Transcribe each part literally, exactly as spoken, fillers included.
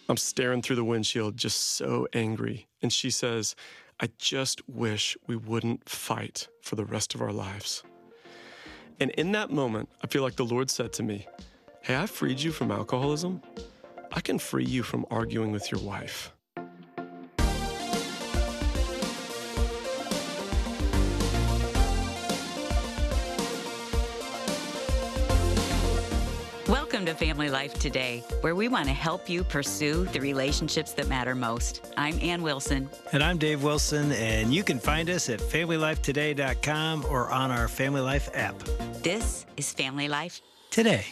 I'm staring through the windshield, just so angry. And she says, I just wish we wouldn't fight for the rest of our lives. And in that moment, I feel like the Lord said to me, hey, I freed you from alcoholism. I can free you from arguing with your wife. Welcome to Family Life Today, where we want to help you pursue the relationships that matter most. I'm Ann Wilson. And I'm Dave Wilson, and you can find us at family life today dot com or on our Family Life app. This is Family Life Today.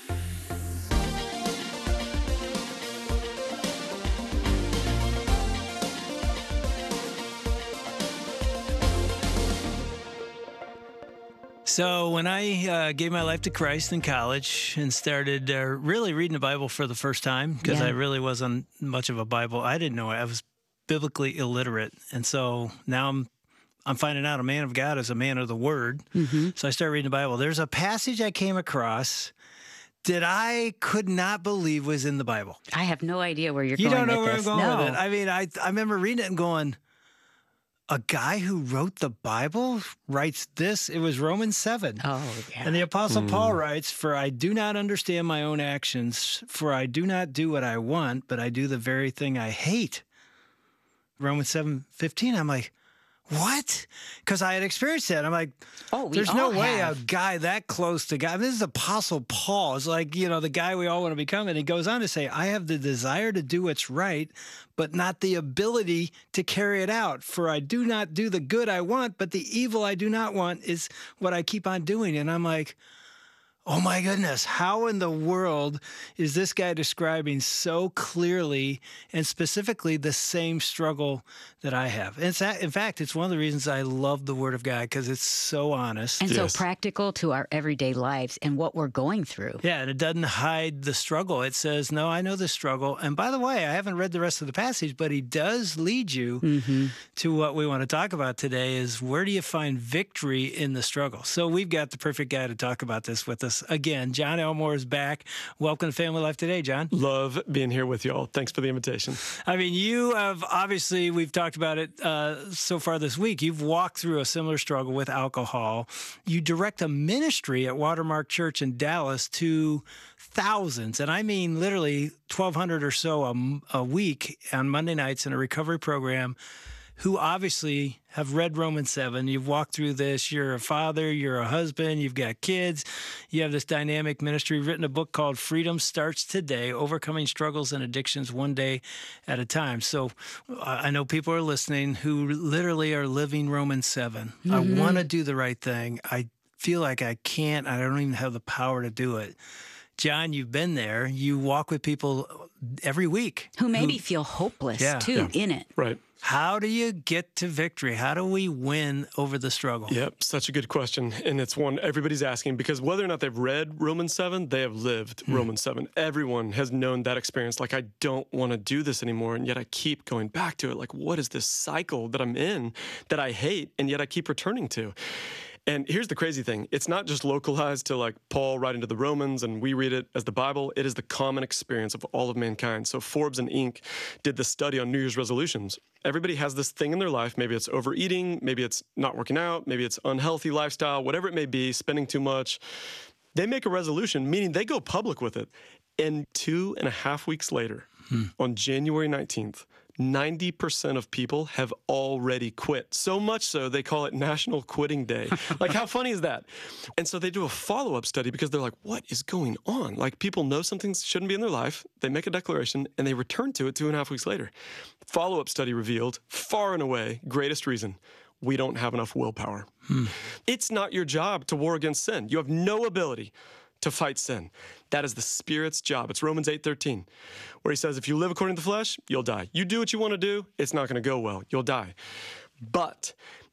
So when I uh, gave my life to Christ in college and started uh, really reading the Bible for the first time, because Yeah. I really wasn't much of a Bible, I didn't know it. I was biblically illiterate. And so now I'm I'm finding out a man of God is a man of the Word. Mm-hmm. So I started reading the Bible. There's a passage I came across that I could not believe was in the Bible. I have no idea where you're You going don't know with where this. I'm going no. with it. I mean, I I remember reading it and going, a guy who wrote the Bible writes this. It was Romans seven. Oh, yeah. And the Apostle Paul writes, for I do not understand my own actions, for I do not do what I want, but I do the very thing I hate. Romans seven fifteen, I'm like, what? Because I had experienced that. I'm like, Oh, we there's no all way have. a guy that close to God. This is Apostle Paul. It's like, you know, the guy we all want to become. And he goes on to say, I have the desire to do what's right, but not the ability to carry it out. For I do not do the good I want, but the evil I do not want is what I keep on doing. And I'm like, oh my goodness, how in the world is this guy describing so clearly and specifically the same struggle that I have? And it's, in fact, it's one of the reasons I love the Word of God, because it's so honest. And Yes. so practical to our everyday lives and what we're going through. Yeah, and it doesn't hide the struggle. It says, no, I know the struggle. And by the way, I haven't read the rest of the passage, but he does lead you Mm-hmm. to what we want to talk about today is where do you find victory in the struggle? So we've got the perfect guy to talk about this with us. Again, John Elmore is back. Welcome to Family Life Today, John. Love being here with y'all. Thanks for the invitation. I mean, you have obviously, we've talked about it uh, so far this week. You've walked through a similar struggle with alcohol. You direct a ministry at Watermark Church in Dallas to thousands, and I mean literally twelve hundred or so a, a week on Monday nights in a recovery program, who obviously have read Romans seven. You've walked through this. You're a father. You're a husband. You've got kids. You have this dynamic ministry. You've written a book called Freedom Starts Today, Overcoming Struggles and Addictions One Day at a Time. So uh, I know people are listening who literally are living Romans seven. Mm-hmm. I want to do the right thing. I feel like I can't. I don't even have the power to do it. John, you've been there. You walk with people every week. Who maybe feel hopeless, Yeah. too, Yeah. in it. Right. How do you get to victory? How do we win over the struggle? Yep, such a good question. And it's one everybody's asking because whether or not they've read Romans seven, they have lived Romans seven. Everyone has known that experience. Like, I don't want to do this anymore. And yet I keep going back to it. Like, what is this cycle that I'm in that I hate and yet I keep returning to? And here's the crazy thing. It's not just localized to like Paul writing to the Romans and we read it as the Bible. It is the common experience of all of mankind. So Forbes and Inc did this study on New Year's resolutions. Everybody has this thing in their life. Maybe it's overeating. Maybe it's not working out. Maybe it's unhealthy lifestyle, whatever it may be, spending too much. They make a resolution, meaning they go public with it. And two and a half weeks later, hmm. on January nineteenth, ninety percent of people have already quit. So much so, they call it National Quitting Day. Like, how funny is that? And so they do a follow-up study because they're like, what is going on? Like, people know something shouldn't be in their life. They make a declaration, and they return to it two and a half weeks later. Follow-up study revealed, far and away, greatest reason, we don't have enough willpower. Hmm. It's not your job to war against sin. You have no ability to fight sin. That is the Spirit's job. It's Romans eight thirteen, where he says, if you live according to the flesh, you'll die. You do what you want to do, it's not going to go well. You'll die. But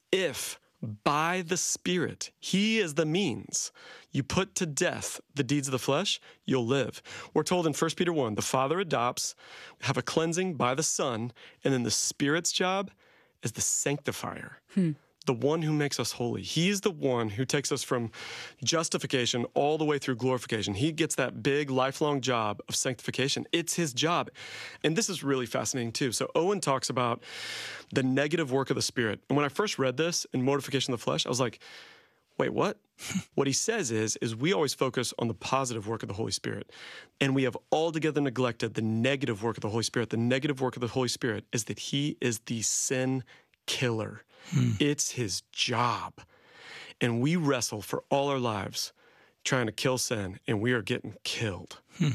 if by the Spirit, he is the means, you put to death the deeds of the flesh, you'll live. We're told in First Peter one, the Father adopts, have a cleansing by the Son, and then the Spirit's job is the sanctifier. Hmm. the one who makes us holy. He's the one who takes us from justification all the way through glorification. He gets that big lifelong job of sanctification. It's his job. And this is really fascinating too. So Owen talks about the negative work of the Spirit. And when I first read this in Mortification of the Flesh, I was like, wait, what? What he says is, is we always focus on the positive work of the Holy Spirit. And we have altogether neglected the negative work of the Holy Spirit. The negative work of the Holy Spirit is that he is the sin killer. Hmm. It's his job. And we wrestle for all our lives trying to kill sin, and we are getting killed. Hmm.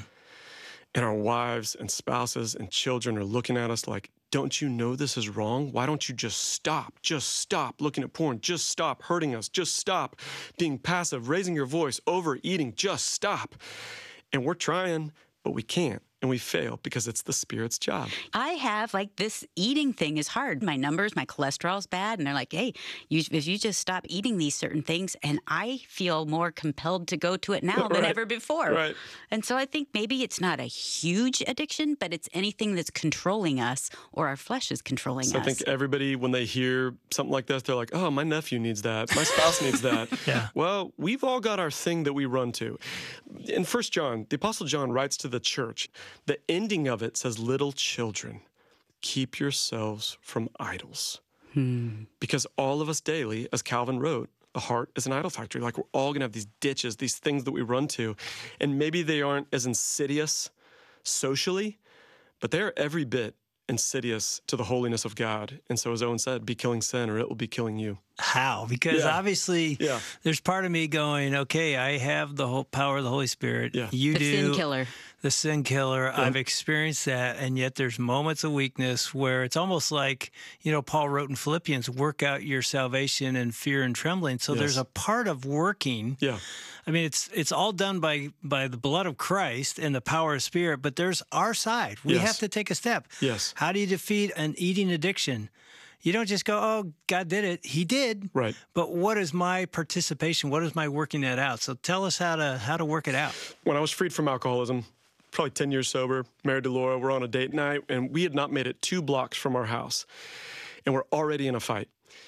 And our wives and spouses and children are looking at us like, don't you know this is wrong? Why don't you just stop? Just stop looking at porn. Just stop hurting us. Just stop being passive, raising your voice, overeating. Just stop. And we're trying, but we can't. And we fail because it's the Spirit's job. I have, like, this eating thing is hard. My numbers, my cholesterol's bad. And they're like, hey, you, if you just stop eating these certain things, and I feel more compelled to go to it now right. than ever before. Right. And so I think maybe it's not a huge addiction, but it's anything that's controlling us, or our flesh is controlling so us. I think everybody, when they hear something like this, they're like, oh, my nephew needs that. My spouse needs that. Yeah. Well, we've all got our thing that we run to. In First John, the Apostle John writes to the church, the ending of it says, little children, keep yourselves from idols. Hmm. Because all of us daily, as Calvin wrote, the heart is an idol factory. Like, we're all going to have these ditches, these things that we run to. And maybe they aren't as insidious socially, but they're every bit insidious to the holiness of God. And so, as Owen said, be killing sin or it will be killing you. How? Because yeah. obviously yeah. there's part of me going, okay, I have the whole power of the Holy Spirit. Yeah. You the do. sin killer. The sin killer. Yeah. I've experienced that. And yet there's moments of weakness where it's almost like, you know, Paul wrote in Philippians, work out your salvation in fear and trembling. So yes. there's a part of working. Yeah. I mean, it's it's all done by by the blood of Christ and the power of Spirit, but there's our side. We yes. have to take a step. Yes. How do you defeat an eating addiction? You don't just go, oh, God did it. He did. Right. But what is my participation? What is my working that out? So tell us how to how to work it out. When I was freed from alcoholism, probably ten years sober, married to Laura, we're on a date night, and we had not made it two blocks from our house. And we're already in a fight.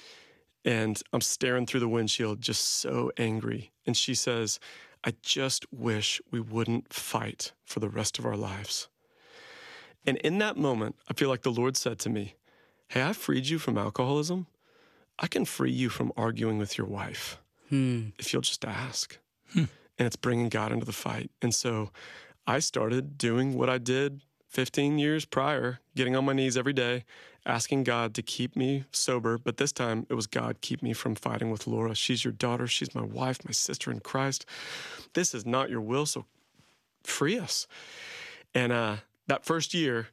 And I'm staring through the windshield, just so angry. And she says, I just wish we wouldn't fight for the rest of our lives. And in that moment, I feel like the Lord said to me, hey, I freed you from alcoholism. I can free you from arguing with your wife hmm. if you'll just ask. Hmm. And it's bringing God into the fight. And so I started doing what I did fifteen years prior, getting on my knees every day, asking God to keep me sober. But this time it was, God, keep me from fighting with Laura. She's your daughter. She's my wife, my sister in Christ. This is not your will, so free us. And uh, that first year,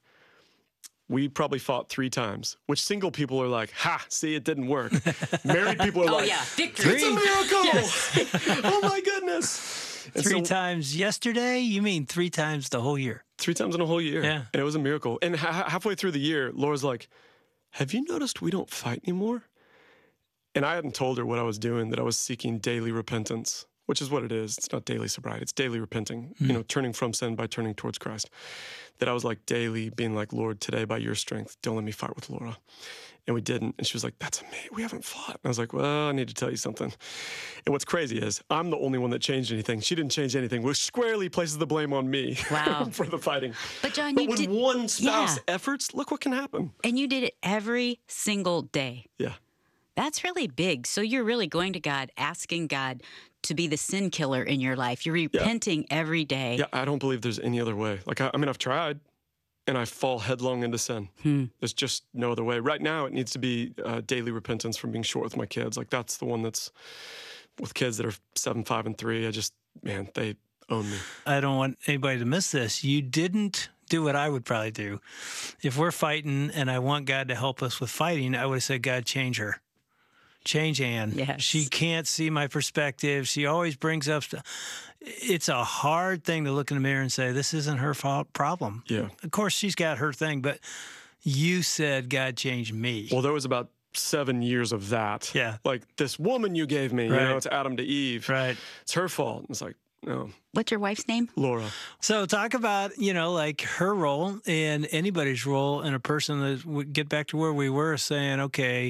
we probably fought three times, which single people are like, ha, see, it didn't work. Married people are oh, like, yeah, victory. It's a miracle. Yes. Oh, my goodness. And three so, times yesterday? You mean three times the whole year? Three times in a whole year. Yeah. And it was a miracle. And ha- halfway through the year, Laura's like, have you noticed we don't fight anymore? And I hadn't told her what I was doing, that I was seeking daily repentance, which is what it is. It's not daily sobriety. It's daily repenting, mm. you know, turning from sin by turning towards Christ. That I was like daily being like, Lord, today by your strength, don't let me fight with Laura. And we didn't. And she was like, that's amazing. We haven't fought. And I was like, well, I need to tell you something. And what's crazy is I'm the only one that changed anything. She didn't change anything, which squarely places the blame on me wow. for the fighting. But John, but you when did, one spouse yeah. efforts, look what can happen. And you did it every single day. Yeah. That's really big. So you're really going to God, asking God to be the sin killer in your life. You're repenting yeah. every day. Yeah, I don't believe there's any other way. Like, I, I mean, I've tried. And I fall headlong into sin. Hmm. There's just no other way. Right now, it needs to be uh, daily repentance from being short with my kids. Like, that's the one that's with kids that are seven, five, and three. I just, man, they own me. I don't want anybody to miss this. You didn't do what I would probably do. If we're fighting and I want God to help us with fighting, I would have said, God, change her. Change Ann. Yes. She can't see my perspective. She always brings up stuff. It's a hard thing to look in the mirror and say, this isn't her fault problem. Yeah. Of course, she's got her thing, but you said, God changed me. Well, there was about seven years of that. Yeah. Like, this woman you gave me, right. you know, it's Adam to Eve. Right. It's her fault. It's like, no. What's your wife's name? Laura. So talk about, you know, like her role and anybody's role in a person that would get back to where we were saying, okay,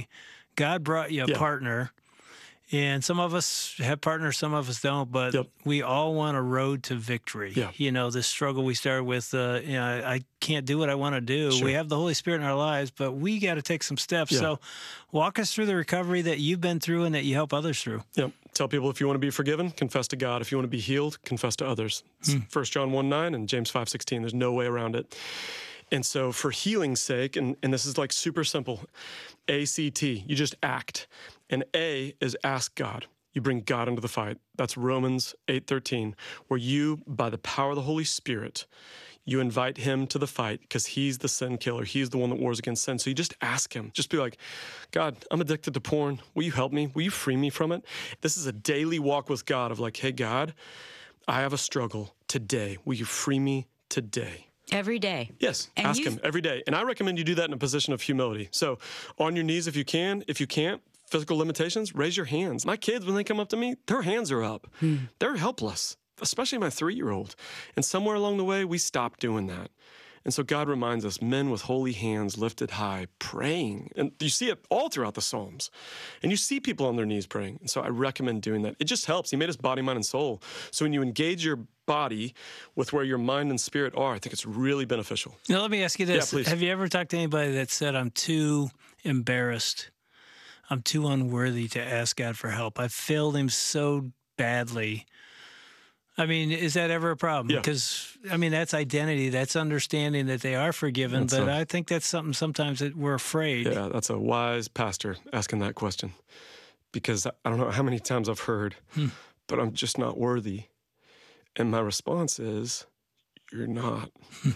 God brought you a Yeah. partner. And some of us have partners, some of us don't, but Yep. we all want a road to victory. Yeah. You know, this struggle we started with, uh, you know, I, I can't do what I want to do. Sure. We have the Holy Spirit in our lives, but we got to take some steps. Yeah. So walk us through the recovery that you've been through and that you help others through. Yep. Tell people if you want to be forgiven, confess to God. If you want to be healed, confess to others. It's First John one nine and James five sixteen. There's no way around it. And so for healing's sake, and, and this is like super simple, A C T, you just act. And A is ask God. You bring God into the fight. That's Romans eight thirteen, where you, by the power of the Holy Spirit, you invite him to the fight because he's the sin killer. He's the one that wars against sin. So you just ask him. Just be like, God, I'm addicted to porn. Will you help me? Will you free me from it? This is a daily walk with God of like, hey, God, I have a struggle today. Will you free me today? Every day. Yes, And ask you- him every day. And I recommend you do that in a position of humility. So on your knees if you can. If you can't, physical limitations, raise your hands. My kids, when they come up to me, their hands are up. They're helpless, especially my three-year-old. And somewhere along the way, we stopped doing that. And so God reminds us, men with holy hands lifted high, praying. And you see it all throughout the Psalms. And you see people on their knees praying. And so I recommend doing that. It just helps. He made us body, mind, and soul. So when you engage your body with where your mind and spirit are, I think it's really beneficial. Now, let me ask you this. Yeah, please. Have you ever talked to anybody that said, I'm too embarrassed? I'm too unworthy to ask God for help. I failed him so badly. I mean, is that ever a problem? Yeah. Because, I mean, that's identity. That's understanding that they are forgiven. That's but a- I think that's something sometimes that we're afraid. Yeah, that's a wise pastor asking that question. Because I don't know how many times I've heard, but I'm just not worthy. And my response is, you're not.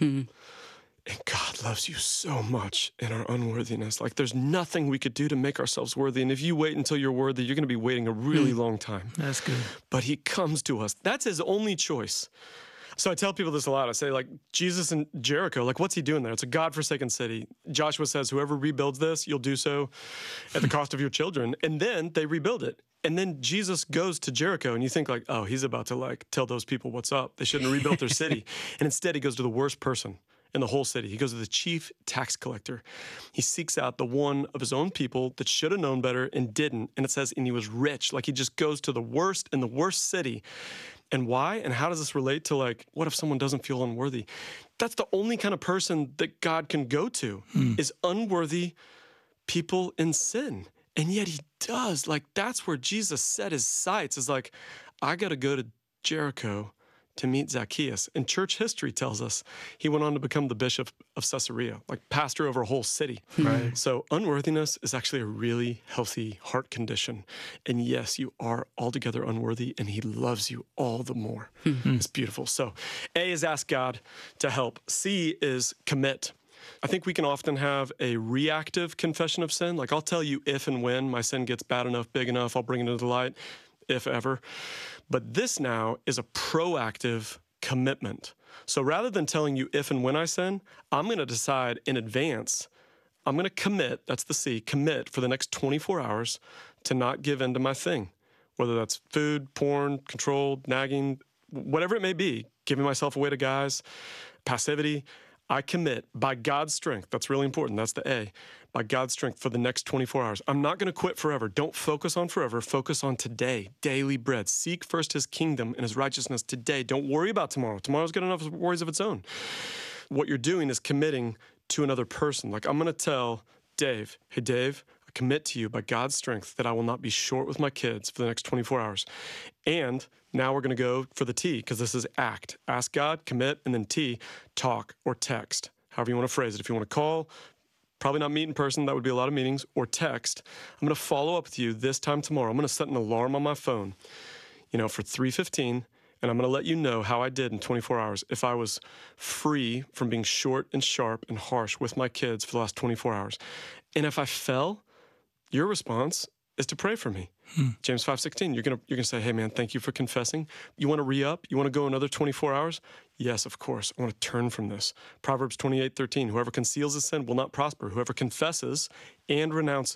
And God loves you so much in our unworthiness. Like there's nothing we could do to make ourselves worthy. And if you wait until you're worthy, you're going to be waiting a really long time. That's good. But he comes to us. That's his only choice. So I tell people this a lot. I say, like, Jesus in Jericho, like, what's he doing there? It's a God-forsaken city. Joshua says, whoever rebuilds this, you'll do so at the cost of your children. And then they rebuild it. And then Jesus goes to Jericho, and you think, like, oh, he's about to, like, tell those people what's up. They shouldn't have rebuilt their city. And instead, he goes to the worst person in the whole city. He goes to the chief tax collector. He seeks out the one of his own people that should have known better and didn't. And it says, and he was rich. Like he just goes to the worst in the worst city. And why? And how does this relate to, like, what if someone doesn't feel unworthy? That's the only kind of person that God can go to is unworthy people in sin. And yet he does. Like, that's where Jesus set his sights, is like, I got to go to Jericho to meet Zacchaeus. And church history tells us he went on to become the bishop of Caesarea, like pastor over a whole city. Right. So unworthiness is actually a really healthy heart condition. And yes, you are altogether unworthy, and he loves you all the more. It's beautiful. So A is ask God to help. C is commit. I think we can often have a reactive confession of sin. Like, I'll tell you if and when my sin gets bad enough, big enough, I'll bring it into the light, if ever. But this now is a proactive commitment. So rather than telling you if and when I sin, I'm going to decide in advance, I'm going to commit, that's the C, commit for the next twenty-four hours to not give in to my thing, whether that's food, porn, control, nagging, whatever it may be, giving myself away to guys, passivity. I commit by God's strength. That's really important. That's the A. By God's strength for the next twenty-four hours. I'm not going to quit forever. Don't focus on forever. Focus on today. Daily bread. Seek first his kingdom and his righteousness today. Don't worry about tomorrow. Tomorrow's got enough worries of its own. What you're doing is committing to another person. Like, I'm going to tell Dave, hey, Dave, I commit to you by God's strength that I will not be short with my kids for the next twenty-four hours. And now we're going to go for the T, because this is act. Ask God, commit, and then T, talk or text, however you want to phrase it. If you want to call, probably not meet in person, that would be a lot of meetings, or text. I'm going to follow up with you this time tomorrow. I'm going to set an alarm on my phone, you know, for three fifteen, and I'm going to let you know how I did in twenty-four hours, if I was free from being short and sharp and harsh with my kids for the last twenty-four hours. And if I fell, your response is to pray for me. Hmm. James five sixteen, you're going to you're gonna say, hey, man, thank you for confessing. You want to re-up? You want to go another twenty-four hours? Yes, of course. I want to turn from this. Proverbs twenty-eight thirteen, whoever conceals his sin will not prosper. Whoever confesses and renounces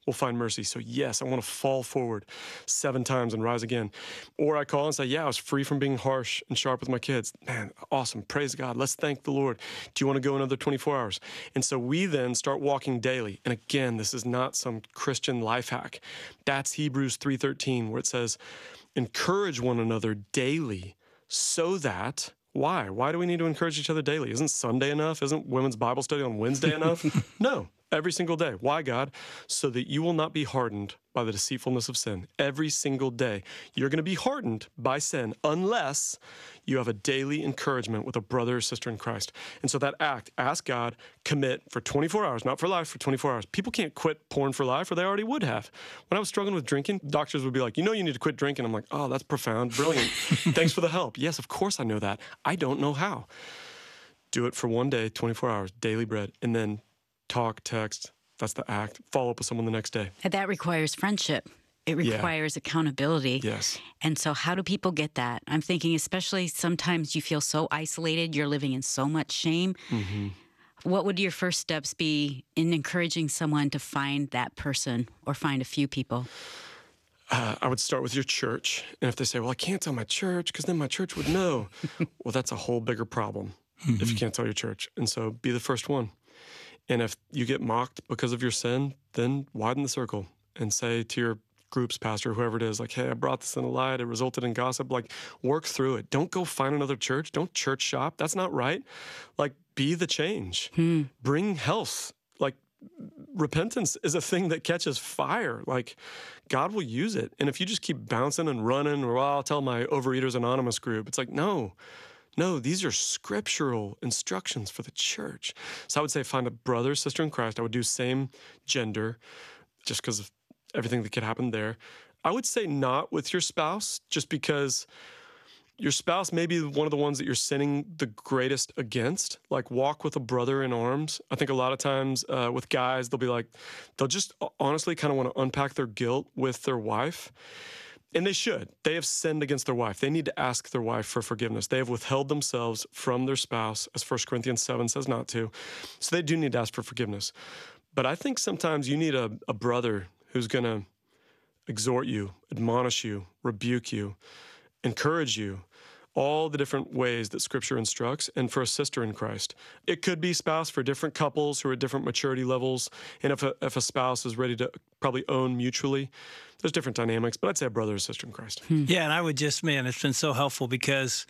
will find mercy. So yes, I want to fall forward seven times and rise again. Or I call and say, yeah, I was free from being harsh and sharp with my kids. Man, awesome. Praise God. Let's thank the Lord. Do you want to go another twenty-four hours? And so we then start walking daily. And again, this is not some Christian life hack. That's Hebrews three thirteen, where it says, encourage one another daily so that, why? Why do we need to encourage each other daily? Isn't Sunday enough? Isn't women's Bible study on Wednesday enough? No, every single day. Why, God? So that you will not be hardened by the deceitfulness of sin. Every single day, you're going to be hardened by sin unless you have a daily encouragement with a brother or sister in Christ. And so that act, ask God, commit for twenty-four hours, not for life, for twenty-four hours. People can't quit porn for life, or they already would have. When I was struggling with drinking, doctors would be like, you know you need to quit drinking. I'm like, oh, that's profound, brilliant. Thanks for the help. Yes, of course I know that. I don't know how. Do it for one day, twenty-four hours, daily bread, and then talk, text. That's the act. Follow up with someone the next day. And that requires friendship. It requires yeah. accountability. Yes. And so how do people get that? I'm thinking especially sometimes you feel so isolated, you're living in so much shame. Mm-hmm. What would your first steps be in encouraging someone to find that person or find a few people? Uh, I would start with your church. And if they say, well, I can't tell my church because then my church would know. Well, that's a whole bigger problem mm-hmm. if you can't tell your church. And so be the first one. And if you get mocked because of your sin, then widen the circle and say to your group's pastor, whoever it is, like, hey, I brought this in a light. It resulted in gossip. Like, work through it. Don't go find another church. Don't church shop. That's not right. Like, be the change. Hmm. Bring health. Like, repentance is a thing that catches fire. Like, God will use it. And if you just keep bouncing and running, or well, I'll tell my Overeaters Anonymous group, it's like, no. No, these are scriptural instructions for the church. So I would say find a brother, sister in Christ. I would do same gender just because of everything that could happen there. I would say not with your spouse, just because your spouse may be one of the ones that you're sinning the greatest against. Like, walk with a brother in arms. I think a lot of times uh, with guys, they'll be like, they'll just honestly kind of want to unpack their guilt with their wife. And they should. They have sinned against their wife. They need to ask their wife for forgiveness. They have withheld themselves from their spouse, as First Corinthians seven says not to. So they do need to ask for forgiveness. But I think sometimes you need a, a brother who's going to exhort you, admonish you, rebuke you, encourage you, all the different ways that Scripture instructs, and for a sister in Christ. It could be spouse for different couples who are at different maturity levels, and if a, if a spouse is ready to probably own mutually, there's different dynamics, but I'd say a brother or sister in Christ. Hmm. Yeah, and I would just, man, it's been so helpful because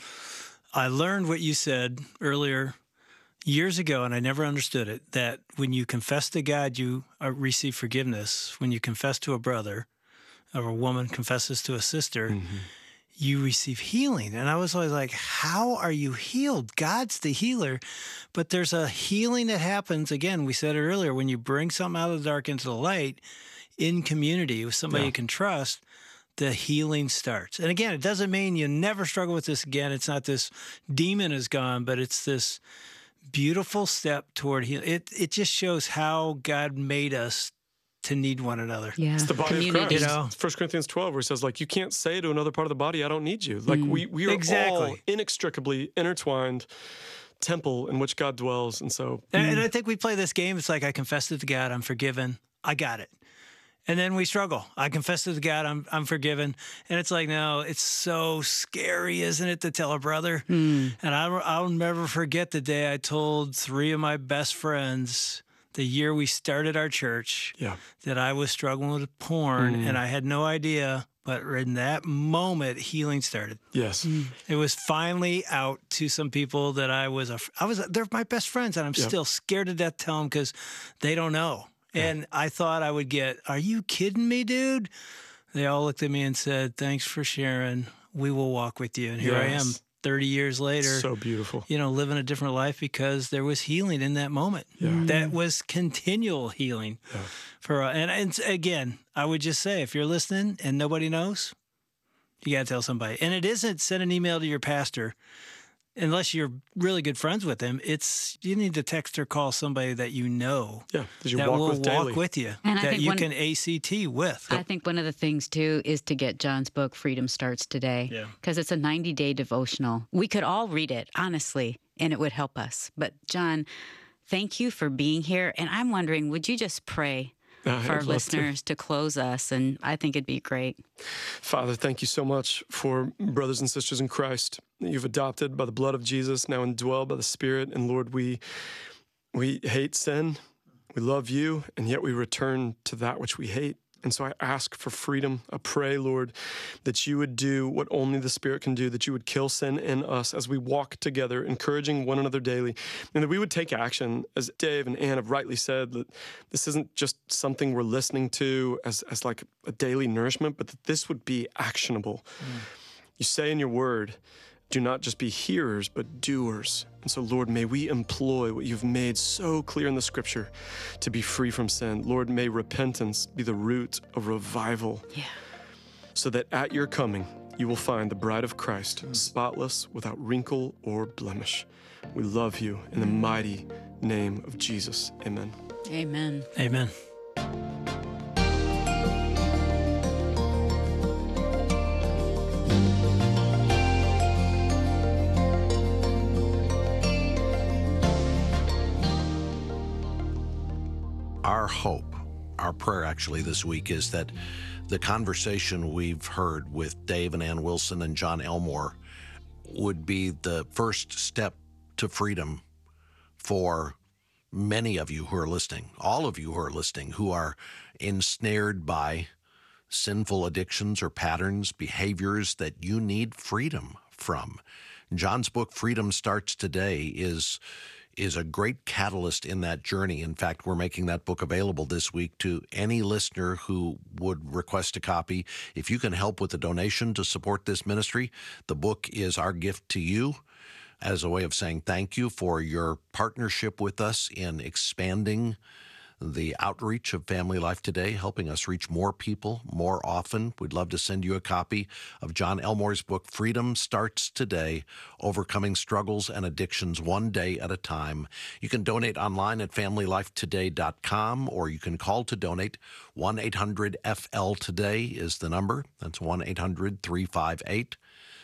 I learned what you said earlier years ago, and I never understood it, that when you confess to God, you receive forgiveness. When you confess to a brother, or a woman confesses to a sister, mm-hmm. you receive healing. And I was always like, how are you healed? God's the healer. But there's a healing that happens, again, we said it earlier, when you bring something out of the dark into the light in community with somebody yeah. you can trust, the healing starts. And again, it doesn't mean you never struggle with this again. It's not this demon is gone, but it's this beautiful step toward healing. It, it just shows how God made us to need one another. Yeah. It's the body Community. of Christ. You know? First Corinthians twelve, where it says, like, you can't say to another part of the body, I don't need you. Like, mm. we, we are exactly. all inextricably intertwined temple in which God dwells. And so... And, mm. and I think we play this game, it's like, I confess it to God, I'm forgiven, I got it. And then we struggle. I confess it to God, I'm I'm forgiven. And it's like, no, it's so scary, isn't it, to tell a brother? Mm. And I, I'll never forget the day I told three of my best friends the year we started our church yeah. that I was struggling with porn, mm. and I had no idea. But in that moment, healing started. Yes, mm. it was finally out to some people that I was. A, I was. They're my best friends, and I'm yeah. still scared to death to tell them because they don't know. Yeah. And I thought I would get, "Are you kidding me, dude?" They all looked at me and said, "Thanks for sharing. We will walk with you." And here yes. I am. thirty years later, so beautiful, you know, living a different life because there was healing in that moment. Yeah. That was continual healing yeah. for, and, and again, I would just say, if you're listening and nobody knows, you got to tell somebody. And it isn't send an email to your pastor unless you're really good friends with him. It's, you need to text or call somebody that you know yeah, you that walk will with walk daily. with you, and that you one, can A C T with. I think one of the things, too, is to get John's book, Freedom Starts Today, because yeah. it's a ninety-day devotional. We could all read it, honestly, and it would help us. But, John, thank you for being here. And I'm wondering, would you just pray Uh, for our I'd love to. listeners to close us, and I think it'd be great. Father, thank you so much for brothers and sisters in Christ that you've adopted by the blood of Jesus, now indwelled by the Spirit. And Lord, we we hate sin, we love you, and yet we return to that which we hate. And so I ask for freedom. I pray, Lord, that you would do what only the Spirit can do, that you would kill sin in us as we walk together, encouraging one another daily, and that we would take action. As Dave and Ann have rightly said, that this isn't just something we're listening to as, as like a daily nourishment, but that this would be actionable. Mm. You say in your word, do not just be hearers, but doers. And so, Lord, may we employ what you've made so clear in the Scripture to be free from sin. Lord, may repentance be the root of revival. Yeah. So that at your coming, you will find the bride of Christ, mm. spotless, without wrinkle or blemish. We love you in the mighty name of Jesus. Amen. Amen. Amen. Our hope, our prayer actually this week is that the conversation we've heard with Dave and Ann Wilson and John Elmore would be the first step to freedom for many of you who are listening, all of you who are listening, who are ensnared by sinful addictions or patterns, behaviors that you need freedom from. John's book, Freedom Starts Today, is is a great catalyst in that journey. In fact, we're making that book available this week to any listener who would request a copy. If you can help with a donation to support this ministry, the book is our gift to you as a way of saying thank you for your partnership with us in expanding the outreach of Family Life Today, helping us reach more people more often. We'd love to send you a copy of John Elmore's book, Freedom Starts Today, Overcoming Struggles and Addictions One Day at a Time. You can donate online at family life today dot com, or you can call to donate. one eight hundred F L Today is the number. That's one eight hundred three five eight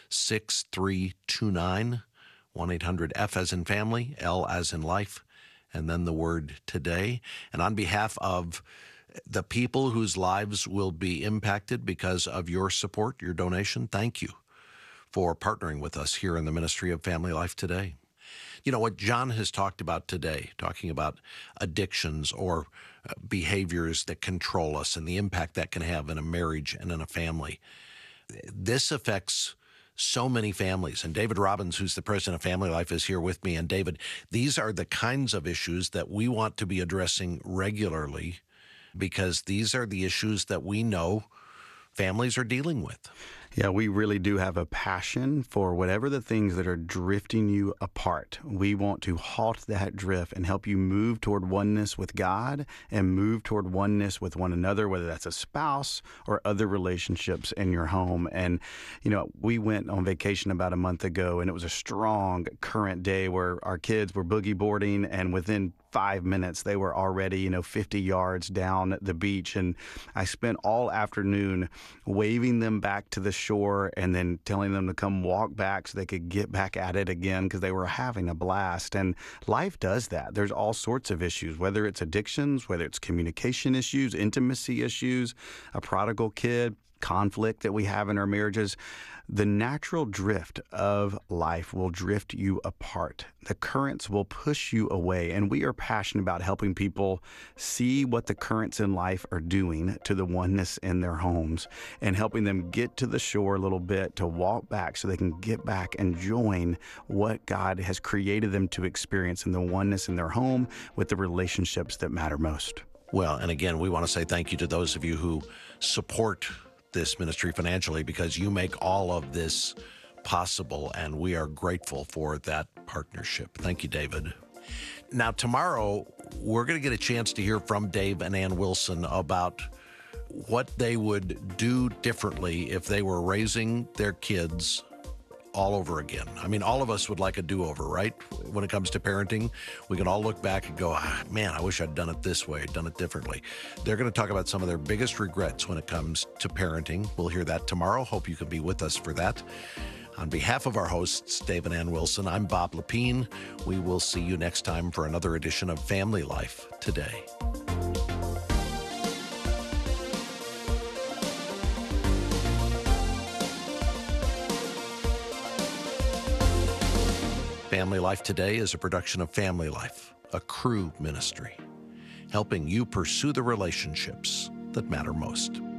six three two nine. one eight hundred F as in family, L as in life, and then the word today. And on behalf of the people whose lives will be impacted because of your support, your donation, thank you for partnering with us here in the ministry of Family Life Today. You know, what John has talked about today, talking about addictions or behaviors that control us and the impact that can have in a marriage and in a family, this affects so many families. And David Robbins, who's the president of Family Life, is here with me. And David, these are the kinds of issues that we want to be addressing regularly, because these are the issues that we know families are dealing with. Yeah, we really do have a passion for whatever the things that are drifting you apart. We want to halt that drift and help you move toward oneness with God and move toward oneness with one another, whether that's a spouse or other relationships in your home. And, you know, we went on vacation about a month ago, and it was a strong current day where our kids were boogie boarding, and within five minutes they were already, you know, fifty yards down the beach. And I spent all afternoon waving them back to the shore and then telling them to come walk back so they could get back at it again, because they were having a blast. And life does that. There's all sorts of issues, whether it's addictions, whether it's communication issues, intimacy issues, a prodigal kid, conflict that we have in our marriages. The natural drift of life will drift you apart. The currents will push you away. And we are passionate about helping people see what the currents in life are doing to the oneness in their homes, and helping them get to the shore a little bit to walk back so they can get back and join what God has created them to experience in the oneness in their home with the relationships that matter most. Well, and again, we want to say thank you to those of you who support this ministry financially, because you make all of this possible, and we are grateful for that partnership. Thank you, David. Now, tomorrow, we're going to get a chance to hear from Dave and Ann Wilson about what they would do differently if they were raising their kids all over again. I mean, all of us would like a do-over, right? When it comes to parenting, we can all look back and go, ah, man, I wish I'd done it this way, done it differently. They're going to talk about some of their biggest regrets when it comes to parenting. We'll hear that tomorrow. Hope you can be with us for that. On behalf of our hosts, Dave and Ann Wilson, I'm Bob Lepine. We will see you next time for another edition of Family Life Today. Family Life Today is a production of Family Life, a Cru ministry, helping you pursue the relationships that matter most.